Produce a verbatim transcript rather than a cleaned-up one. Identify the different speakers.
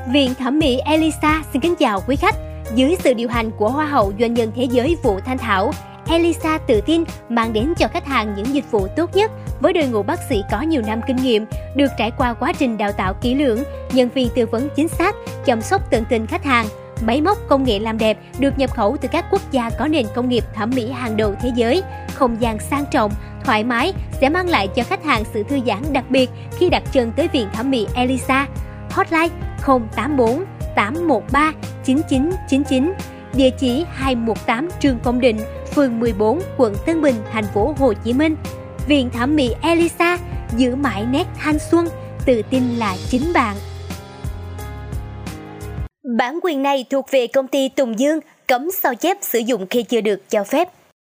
Speaker 1: Viện Thẩm mỹ Elisa xin kính chào quý khách. Dưới sự điều hành của Hoa hậu doanh nhân thế giới Vũ Thanh Thảo, Elisa tự tin mang đến cho khách hàng những dịch vụ tốt nhất với đội ngũ bác sĩ có nhiều năm kinh nghiệm, được trải qua quá trình đào tạo kỹ lưỡng, nhân viên tư vấn chính xác, chăm sóc tận tình khách hàng. Máy móc công nghệ làm đẹp được nhập khẩu từ các quốc gia có nền công nghiệp thẩm mỹ hàng đầu thế giới. Không gian sang trọng, thoải mái sẽ mang lại cho khách hàng sự thư giãn đặc biệt khi đặt chân tới Viện Thẩm mỹ Elisa. Hotline không tám bốn tám một ba chín chín chín chín, địa chỉ hai một tám Trương Công Định, phường mười bốn, quận Tân Bình, thành phố Hồ Chí Minh. Viện Thẩm mỹ Elisa, giữ mãi nét thanh xuân, tự tin là chính bạn. Bản quyền này thuộc về công ty Tùng Dương, cấm sao chép sử dụng khi chưa được cho phép.